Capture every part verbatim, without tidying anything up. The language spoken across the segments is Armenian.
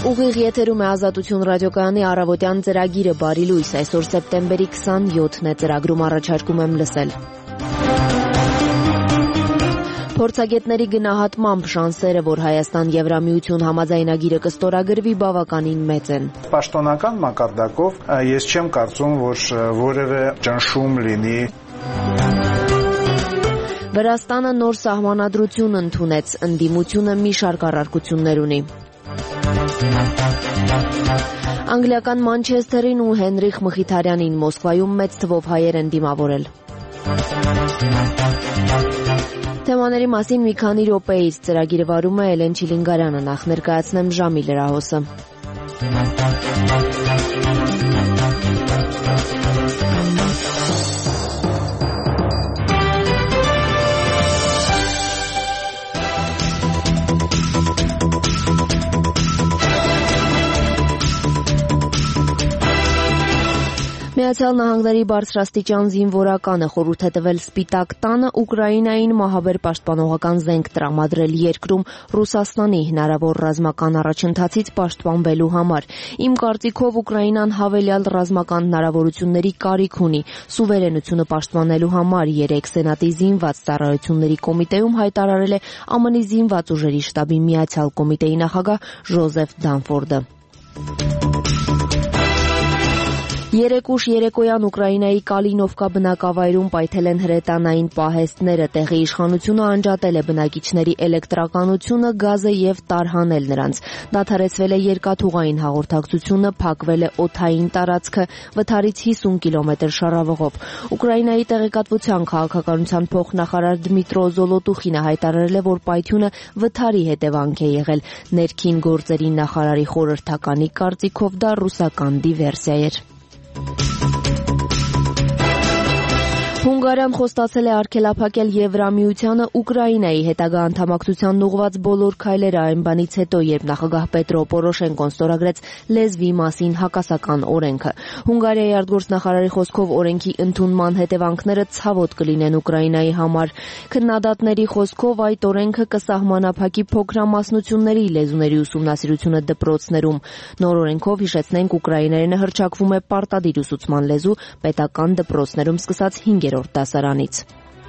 Ուղիղ եթերում է Ազատություն ռադիոկայանի առավոտյան ծրագիրը Բարի լույս, այսօր սեպտեմբերի քսանյոթն է, ծրագրում առաջարկում եմ լսել։ Փորձագետների գնահատմամբ շանսերը, որ Հայաստան-Եվրամիություն համաձայնագիրը կստորագրվի, բավականին մեծ են։ Պաշտոնական մակարդակով ես չեմ կարծում, որ որևէ ճնշում լինի։ Վրաստանը նոր սահմանադրություն ընդունեց, ընդդիմությունը մի շարք առարկություններ ունի։ Անգլիական Մանչեսթերին ու Հենրիխ Մխիթարյանին Մոսկվայում մեծ թվով հայեր են դիմավորել։ Թեմաների մասին մի քանի րոպեից ծրագիրը վարում է Էլեն Չիլինգարյանը, նախ ներկայացնեմ ժամի լրահոսը։ Միացյալ Նահանգների բարձրաստիճան զինվորականը խորհուրդ է տվել Սպիտակ տանը Ուկրաինային մահաբեր պաշտպանողական զենք տրամադրել երկրում Ռուսաստանի հնարավոր ռազմական առաջընթացից պաշտպանվելու համար։ Իմ կարծիքով Ուկրաինան հավելյալ ռազմական հնարավորությունների կարիք ունի սուվերենությունը պաշտպանելու համար, երեկ Սենատի զինված ծառայությունների կոմիտեում հայտարարել է ԱՄՆ-ի զինված ուժերի շտաբի միացյալ կոմիտեի նախագահ Ժոզեֆ Դանֆորդը։ Երեկ ուշ երեկոյան Ուկրաինայի Կալինովկա բնակավայրում պայթել են հրետանային պահեստները, տեղի իշխանությունը անջատել է բնակիչների էլեկտրականությունը, գազը եւ տարհանել նրանց։ Դադարեցվել է երկաթուղային հաղորդակցությունը, փակվել է օդային տարածքը վթարից հիսուն կիլոմետր շարավղով։ Ուկրաինայի տեղեկատվության քաղաքականության փոխնախարար Դմիտրո Զոլոտուխինը հայտարարել է, որ պայթյունը վթարի հետևանք է եղել։ Ներքին գործերի նախարարի խորհրդականի կարծիքով դա ռուսական դիվերսիա էր։ Հունգարիան խոստացել է արգելափակել Եվրամիությանը Ուկրաինայի հետագա անդամակցությանն ուղղված բոլոր քայլերը այն բանից հետո, երբ նախագահ Պետրո Պորոշենկոն ստորագրեց լեզվի մասին հակասական օրենքը։ Հունգարիայի արտգործնախարարի խոսքով օրենքի ընդունման հետևանքները ցավոտ կլինեն Ուկրաինայի համար։ Քննադատների խոսքով այդ օրենքը կսահմանափակի փոքրամասնությունների լեզուների ուսումնասիրությունը դպրոցներում։ Նոր օրենքով, հիշեցնենք, ուկրաիներենը հռչակվում է պարտադիր ուսուցման լեզու պետական դպրոցներում սկսած հինգերորդ դասարանից։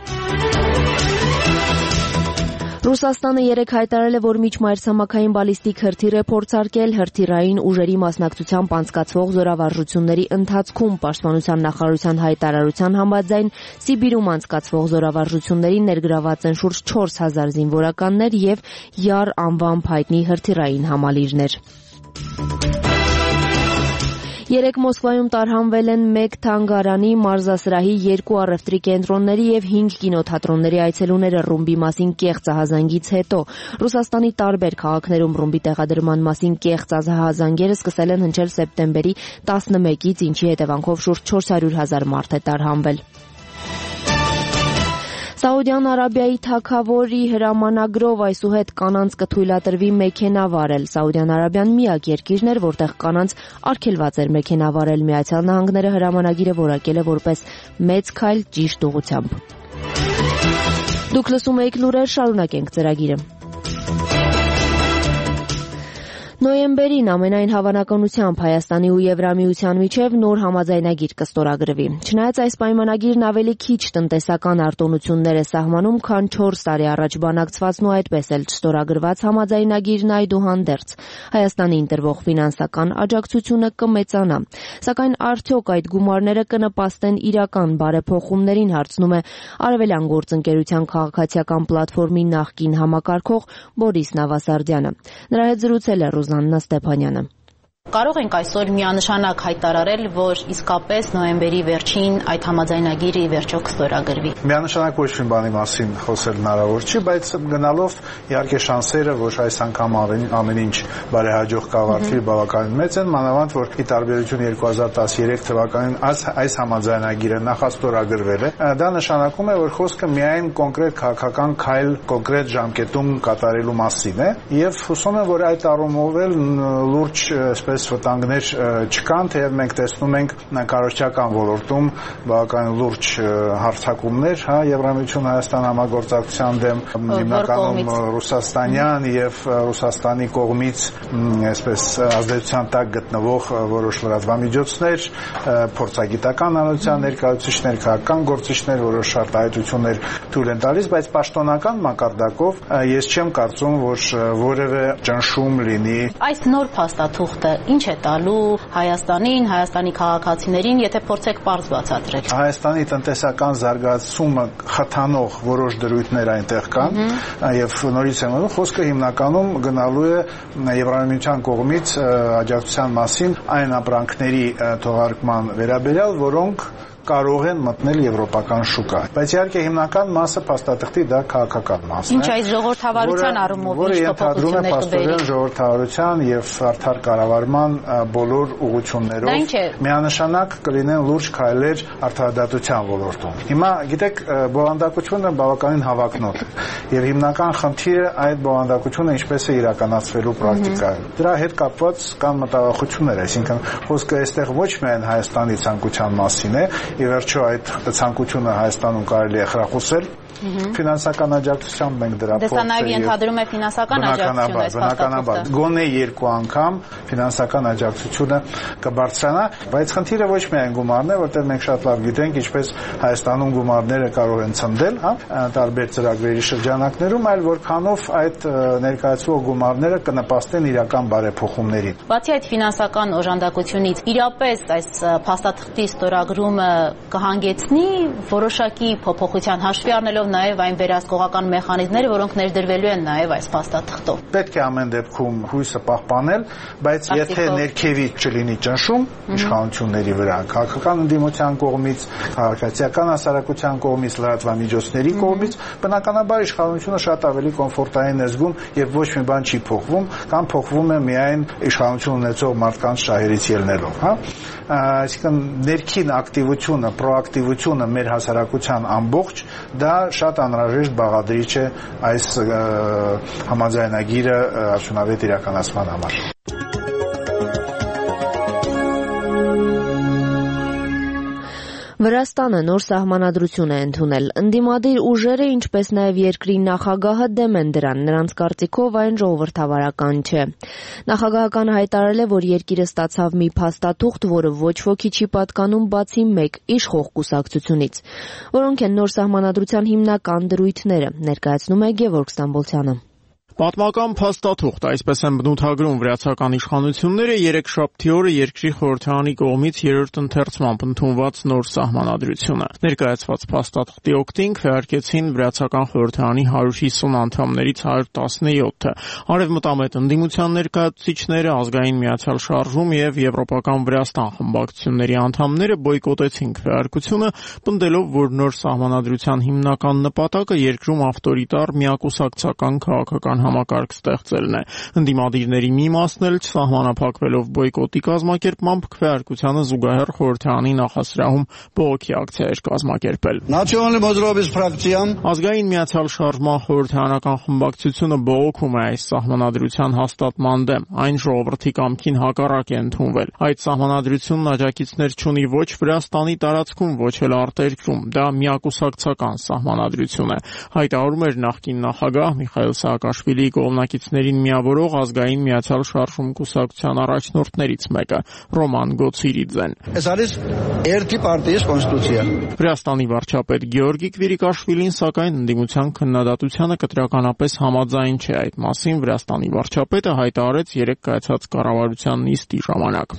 Ռուսաստանը երեկ հայտարարել է, որ միջմայրցամաքային բալիստիկ հրթիռ է փորձարկել հրթիռային ուժերի մասնակցությամբ անցկացվող զորավարժությունների ընթացքում։ Պաշտպանության նախարարության հայտարարության համաձայն Սիբիրում անցկացվող զորավարժություններին ներգրաված են շուրջ չորս հազար զինվորականներ եւ Յար անվամբ հայտնի հրթիռային համալիրներ։ Երեկ Մոսկվայում տարհանվել են մեկ թանգարանի, մարզասրահի, երկու առևտրի կենտրոնների եւ հինգ կինոթատրոնների այցելուները ռումբի մասին կեղծ ահազանգից հետո։ Ռուսաստանի տարբեր քաղաքներում ռումբի տեղադրման մասին կեղծ ահազանգերը սկսել են հնչել սեպտեմբերի տասնմեկից, ինչի հետևանքով շուրջ չորս հարյուր հազար մարդ է տարհանվել։ Սաուդյան Արաբիայի թագավորի հրամանագրով այսուհետ կանանց կթույլատրվի մեքենա վարել։ Սաուդյան Արաբիան միակ երկիրն էր, որտեղ կանանց արգելված էր մեքենա վարել։ Միացյալ Նահանգները հրամանագիրը որակել է որպես մեծ քայլ ճիշտ ուղղությամբ։ Դուք լսում եք լուրեր, շարունակենք ծրագիրը։ Նոյեմբերին ամենայն հավանականությամբ Հայաստանի ու Եվրամիության միջև նոր համաձայնագիր կստորագրվի։ Չնայած այս պայմանագիրն ավելի քիչ տնտեսական արտոնություններ է սահմանում, քան չորս տարի առաջ բանակցվածն ու այդպես էլ չստորագրված համաձայնագիրն այդուհանդերձ Հայաստանի ընտրվող ֆինանսական աջակցությունը կմեծանա։ Սակայն արդյոք այդ գումարները կնպաստեն իրական բարեփոխումներին, հարցնում է Արևելյան գործընկերության քաղաքացիական պլատֆորմի նախկին համակարգող Բորիս Նավասարդյանը։ Նրա հետ զրուցել է Աննա Ստեփանյանը։ Կարող ենք այսօր միանշանակ հայտարարել, որ իսկապես նոյեմբերի վերջին այդ համաձայնագիրը ի վերջո կստորագրվի։ Միանշանակ ոչ մի բանի մասին խոսել հնարավոր չի, բայց գնալով իհարկե շանսերը, որ այս անգամ ամեն ինչ բարեհաջող կավարտվի, բավականին մեծ են, մանավանդ որ ի տարբերություն երկու հազար տասներեք թվականին այս համաձայնագիրը նախաստորագրվել է, դա նշանակում է, որ խոսքը միայն կոնկրետ քաղաքական քայլ կոնկրետ ժամկետում կատարելու մասին է, եւ հուսում եմ, որ այդ առումով էլ լուրջ, այսպես այդպես վտանգներ չկան, թեև մենք տեսնում ենք կառավարչական ոլորտում բավականին լուրջ հարձակումներ, հա, Եվրամիություն-Հայաստան համագործակցության դեմ, հիմնականում ռուսաստանյան եւ Ռուսաստանի կողմից այսպես ազդեցության տակ գտնվող որոշ լրատվամիջոցներ, փորձագիտական անալիզության ներկայացուցիչներ, քաղաքական գործիչներ, որոշ արտահայտություններ թույլ են տալիս, բայց պաշտոնական մակարդակով ես չեմ կարծում, որ որևէ ճնշում լինի։ Այս նոր փաստաթուղթը ինչ է տալու Հայաստանին, Հայաստանի քաղաքացիներին, եթե փորձեք պարզ բացատրել։ Հայաստանի տնտեսական զարգացումը խթանող որոշ դրույթներ այնտեղ կան, եւ նորից եմ ասում, խոսքը հիմնականում գնալու է Եվրամիության կողմից աջակցության մասին այն ապրանքների թողարկման վերաբերյալ, որոնք կարող են մտնել եվրոպական շուկա։ Բայց իհարկե հիմնական մասը փաստաթղթի դա քաղաքական մասն է։ Ինչ այս ժողովրդավարության առումով ինչ փոփոխություններ կբերի։ Ժողովրդավարության եւ արդար կառավարման բոլոր ուղղություններով միանշանակ կլինեն լուրջ քայլեր արդարադատության ոլորտում։ Հիմա գիտեք, բովանդակությունը բավականին հավակնոտ է եւ հիմնական խնդիրը այդ բովանդակությունը ինչպես է իրականացվելու պրակտիկայում։ Դրա հետ կապված կան մտավախություններ, այսինքն խոսքը այստեղ ոչ միայն Հայաստանի ցանկության մասին է, ի վերջո այդ ցանկությունը Հայաստանում կարելի է խրախուսել ֆինանսական աջակցությամբ մենք դրա փոխը։ Դե սա նաև ենթադրում է ֆինանսական աջակցություն այս փաստաթուղթը։ Գոնե երկու անգամ ֆինանսական աջակցությունը կբարձրանա, բայց խնդիրը ոչ միայն գումարն է, որտեղ մենք շատ լավ գիտենք, ինչպես Հայաստանում գումարները կարող են ցնդել, հա, տարբեր ծրագրերի շրջանակներում, այլ որքանով այդ ներկայացվող գումարները կնպաստեն իրական բարեփոխումներին։ Բացի այդ ֆինանսական օժանդակությունից, իրապես այս փաստաթղթի ստորագրումը կհանգեցնի որոշակի փոփոխության, հաշվի առնելով նաև այն վերահսկողական մեխանիզմները, որոնք ներդրվելու են նաև այս փաստաթղթով։ Պետք է ամեն դեպքում հույսը պահպանել, բայց եթե ներքևից չլինի ճնշում իշխանությունների վրա, քաղաքական ընդդիմության կողմից, քաղաքացիական հասարակության կողմից, լրատվամիջոցների կողմից, բնականաբար իշխանությունը շատ ավելի կոմֆորտային է զգում եւ ոչ մի բան չի փոխվում, կամ փոխվում է միայն իշխանություն ունեցող մարդկանց շահերից ելնելով, հա։ Այսինքն ներքին ակտիվությունը, պրոակտիվությունը մեր հասարակության ամբողջ դա շատ անհրաժեշտ բաղադրիչ է այս համաձայնագիրը արդյունավետ իրականացման համար։ Վրաստանը նոր սահմանադրություն է ընդունել։ Ընդդիմադիր ուժերը, ինչպես նաև երկրի նախագահը դեմ են դրան, նրանց կարծիքով այն ժողովրդավարական չէ։ Նախագահականը հայտարարել է, որ երկիրը ստացավ մի փաստաթուղթ, որը ոչ ոքի չի պատկանում բացի մեկ իշխող կուսակցությունից, որոնք են նոր սահմանադրության հիմնական դրույթները, ներկայացնում է Գևորգ Ստամբոլցյանը։ Պատմական փաստաթուղթ, այսպես են բնութագրում վրացական իշխանությունները երեքշաբթի օրը երկրի խորհրդարանի կողմից երրորդ ընթերցմամբ ընդունված նոր սահմանադրությունը։ Ներկայացված փաստաթղթի օգտին քվեարկեցին վրացական խորհրդարանի հարյուր հիսուն անդամներից հարյուր տասնյոթը։ Արևմտամետ ընդդիմության ներկայացուցիչները, Ազգային միացյալ շարժում եւ Եվրոպական Վրաստան խմբակցությունների անդամները բոյկոտեցին քվեարկությունը, պնդելով, որ նոր սահմանադրության հիմնական նպատակը երկրում ավտորիտար միակուսակցական քաղաքական համակարգ ստեղծելն է։ Ընդդիմադիրների մի մասն էլ չսահմանափակվելով բոյկոտի կազմակերպմամբ քվեարկությանը զուգահեռ խորհրդարանի նախասրահում բողոքի ակցիա էր կազմակերպել։ Ազգային միացյալ շարժման խորհրդարանական խմբակցությունը բողոքում է այս սահմանադրության հաստատման դեմ։ Այն ժողովրդի կամքին հակառակ է ընդունվել։ Այդ սահմանադրությունն աջակիցներ չունի ոչ Վրաստանի տարածքում, ոչ էլ արտերկրում։ Դա միակուսակցական սահմանադրություն է, հայտարարում էր նախկին նախագահ Միխայիլ Սաակաշվիլիի կողմնակիցներին միավորող Ազգային միացյալ շարժում կուսակցության առաջնորդներից մեկը Ռոման Գոցիրիձեն։ Վրաստանի վարչապետ Գեորգի Կվիրիկաշվիլին սակայն ընդդիմության քննադատությանը կտրականապես համաձայն չէ։ Այդ մասին Վրաստանի վարչապետը հայտարարեց երեկ կայացած կառավարության նիստի ժամանակ։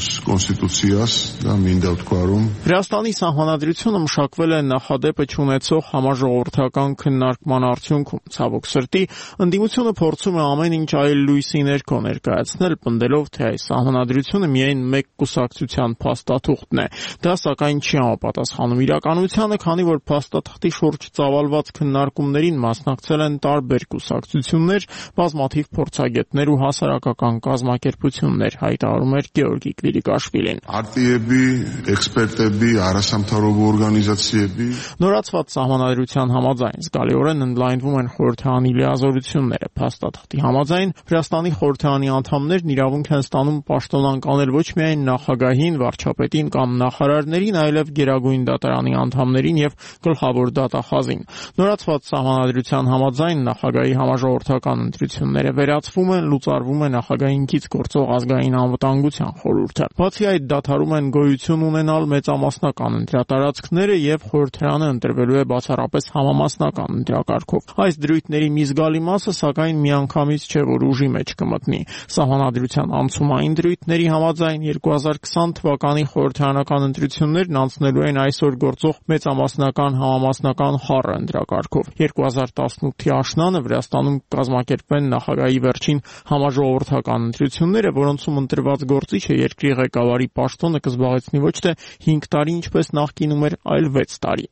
Վրաստանի սահմանադրությունը մշակվել է նախադեպը չունեցող համաժողովրդական քննարկման արդյունքում։ Ցավոք սրտի, ընդդիմությունը փորձում է ամեն ինչ այլ լույսի ներքո ներկայացնել, պնդելով, թե այս սահմանադրությունը միայն մեկ կուսակցության փաստաթուղթն է։ Դա սակայն չի համապատասխանում իրականությանը, քանի որ փաստաթղթի շուրջ ծավալված քննարկումներին մասնակցել են տարբեր կուսակցություններ, բազմաթիվ փորձագետներ ու հասարակական կազմակերպություններ, հայտարարում էր Գեորգի Կվիրիկաշվիլին։ Արտիեբի, էքսպերտեբի, հարասամթարով օրգանիզացիեբի Նորացված սահմանադրության համաձայն զգալիորեն ընդլայնվում են խորհրդարանի լիազորությունները։ ընտրությունները։ Փաստաթղթի համաձայն Վրաստանի խորհրդարանի անդամներն իրավունք են ստանում պաշտոնանկ անել ոչ միայն նախագահին, վարչապետին կամ նախարարներին, այլև Գերագույն դատարանի անդամներին եւ գլխավոր դատախազին։ Նորացված սահմանադրության համաձայն նախագահի համաժողովրդական ընտրությունները վերացվում են, լուծարվում է նախագահին կից գործող ազգային անվտանգության խորհուրդը։ Բացի այդ, դադարում են գոյություն ունենալ մեծամասնական ընտրատարածքները եւ խորհրդարանը ընտրվելու է բացառապես համամասնական ընտրակարգով։ Այս դրույթների մի զգալի մասը, սակայն միանգամից չէ, որ ուժի մեջ կմտնի։ Սահմանադրության անցումային դրույթների համաձայն երկու հազար քսան թվականի խորհրդարանական ընտրություններն անցնելու են այսօր գործող մեծամասնական համամասնական խառը ընտրակարգով։ երկու հազար տասնութի աշնանը Վրաստանում կազմակերպվեն նախագահի վերջին համաժողովրդական ընտրությունները, որոնցում ընտրված գործիչը երկրի ղեկավարի պաշտոնը կզբաղեցնի ոչ թե հինգ տարի, ինչպես նախկինում էր, այլ վեց տարի։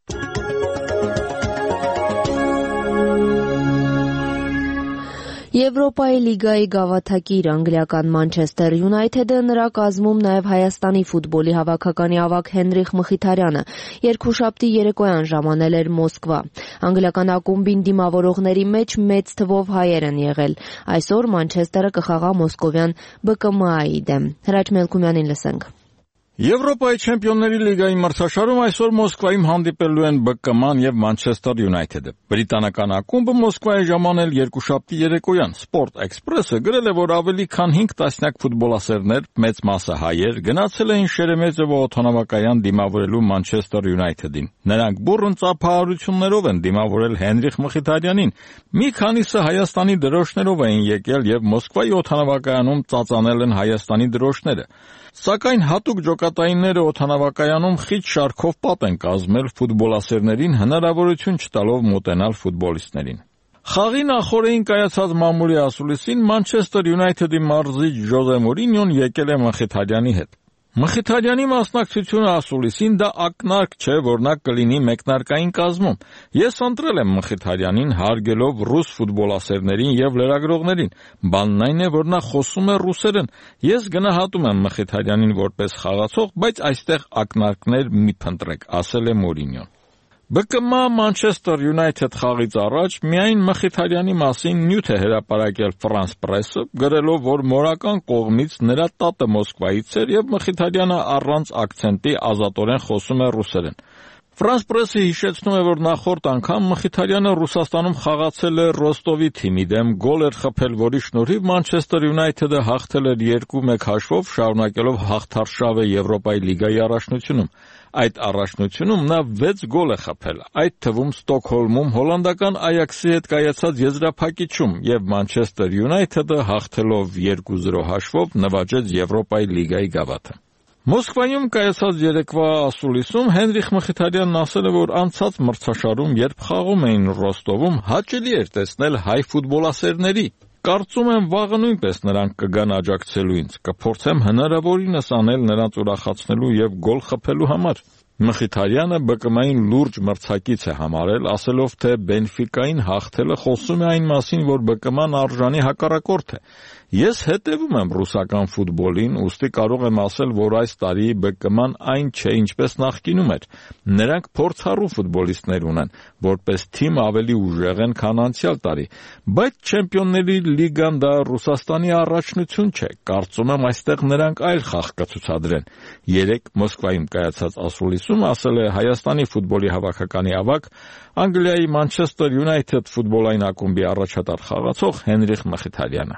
Եվրոպայի լիգայի գավաթակիր անգլիական Մանչեսթեր Յունայթեդը նրա կազմում նաև Հայաստանի ֆուտբոլի հավաքականի ավագ Հենրիխ Մխիթարյանը երկուշաբթի երեկոյան ժամանել էր Մոսկվա։ Անգլիական ակումբին դիմավորողների մեջ մեծ թվով հայեր են եղել։ Այսօր Մանչեսթերը կխաղա մոսկովյան B K M A-ի դեմ։ Հրաչ Մելքումյանին լսենք։ Եվրոպայի չեմպիոնների լիգայի մրցաշարում այսօր Մոսկվայում հանդիպելու են B K M-ն եւ Մանչեսթեր Յունայթեդը։ Բրիտանական ակումբը Մոսկվայի ժամանել երկուշաբթի երեկոյան Sport Express-ը գրել է, որ ավելի քան հինգ տասնյակ ֆուտբոլասերներ, մեծ մասը հայեր, գնացել էին Շերեմեթևո օդանավակայան դիմավորելու Մանչեսթեր Յունայթեդին։ Նրանք բուռն ծափահարություններով են դիմավորել Հենրիխ Մխիթարյանին։ Մի քանիսը Հայաստանի դրոշներով էին եկել եւ Մոսկվայի օդանավակայանում ծածանել են Հայաստանի դրոշները։ Սակայն հատուկ ջոկատայինները օդանավակայանում խիտ շարքով պատ են կազմել ֆուտբոլասերներին, հնարավորություն չտալով մոտենալ ֆուտբոլիստներին։ Խաղի նախօրեին կայացած մամուլի ասուլիսին Մանչեսթեր Յունայթեդի մարզիչ Ժոզե Մորինյոն եկել է Մխիթարյանի հետ։ Մխիթարյանի մասնակցությունը ասուլիսին դա ակնարկ չէ, որ նա կլինի մեկնարկային կազմում։ Ես ընտրել եմ Մխիթարյանին հարգելով ռուս ֆուտբոլասերներին եւ լրագրողներին։ Բանն այն է, որ նա խոսում է ռուսերեն։ Ես գնահատում եմ Մխիթարյանին որպես խաղացող, բայց այստեղ ակնարկներ մի փնտրեք, ասել է Մորինյոն։ B K M A Մանչեսթեր Յունայթեդ խաղից առաջ միայն Մխիթարյանի մասին նյութ է հրապարակել France Press-ը, գրելով, որ մորական կողմից նրա տատը Մոսկվայից էր եւ Մխիթարյանը առանց ակցենտի ազատորեն խոսում է ռուսերեն։ France Press-ը հիշեցնում է, որ նախորդ անգամ Մխիթարյանը Ռուսաստանում խաղացել է Ռոստովի թիմի դեմ, գոլ էր խփել, որի շնորհիվ Մանչեսթեր Յունայթեդը հաղթել էր երկու մեկ հաշվով, շարունակելով հաղթարշավը Եվրոպայի լիգայի առաջնությունում։ Այդ առաջնությունում նա վեց գոլ է խփել, այդ թվում Ստոկհոլմում հոլանդական Այաքսի հետ կայացած եզրափակիչում եւ Մանչեսթեր Յունայթեդը հաղթելով երկու զրո հաշվով նվաճեց Եվրոպայի լիգայի գավաթը։ Մոսկվայում կայացած երեկվա ասուլիսում Հենրիխ Մխիթարյանն ասել է, որ անցած մրցաշարում, երբ խաղում էին Ռոստովում, հաճելի էր տեսնել հայ ֆուտբոլասերների։ Կարծում եմ վաղը նույնպես նրանք կգան աջակցելու ինձ, կփորձեմ հնարավորինս անել նրանց ուրախացնելու եւ գոլ խփելու համար։ Մխիթարյանը B K M-ին լուրջ մրցակից է համարել, ասելով, թե Բենֆիկային հաղթելը խոսում է այն մասին, որ B K M-ն արժանի հակառակորդ է։ Ես հետևում եմ ռուսական ֆուտբոլին, ուստի կարող եմ ասել, որ այս տարի B K M-ն այն չէ, ինչպես նախկինում էր։ Նրանք փորձառու ֆուտբոլիստներ ունեն, որպես թիմ ավելի ուժեղ են, քան անցյալ տարի, բայց Չեմպիոնների լիգան դա Ռուսաստանի առաջնություն չէ։ Կարծում եմ այստեղ նրանք այլ խաղ կցուցադրեն։ Երեկ Մոսկվայում կայացած ասուլիսում ասել է Հայաստանի ֆուտբոլի հավաքականի ավագ, Անգլիայի Մանչեսթեր Յունայթեդ ֆուտբոլային ակումբի առաջատար խաղացող Հենրիխ Մխիթարյանը։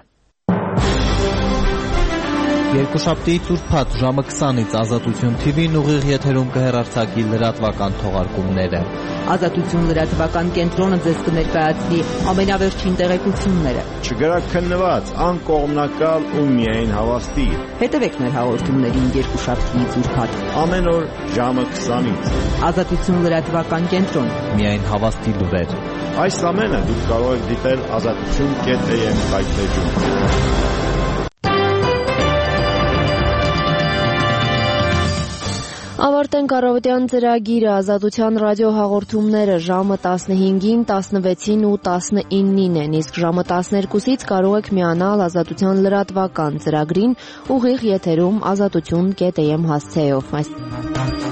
Երկուշաբթիից ուրբաթ ժամը քսանից Ազատություն Թի Վին ուղիղ եթերում կհեռարձակի լրատվական թողարկումները։ Ազատություն լրատվական կենտրոնը ձեզ կներկայացնի ամենավերջին տեղեկությունները։ Չգրաքննված, անկողմնակալ ու միայն հավաստի։ Հետևեք մեր հաղորդումներին երկուշաբթիից ուրբաթ ամեն օր ժամը քսանից։ Ազատություն լրատվական կենտրոն։ Միայն հավաստի լուրեր։ Այս ամենը դուք կարող եք դիտել ազատություն կետ է եմ կայքեջում։ Ավարտենք առավոտյան ծրագիրը, Ազատության ռադիոհաղորդումները ժամը տասնհինգին, տասնվեցին ու տասնինին են, իսկ ժամը տասներկուսից կարող եք միանալ Ազատության լրատվական ծրագրին ուղիղ եթերում ազատություն կետ է եմ հասցեով։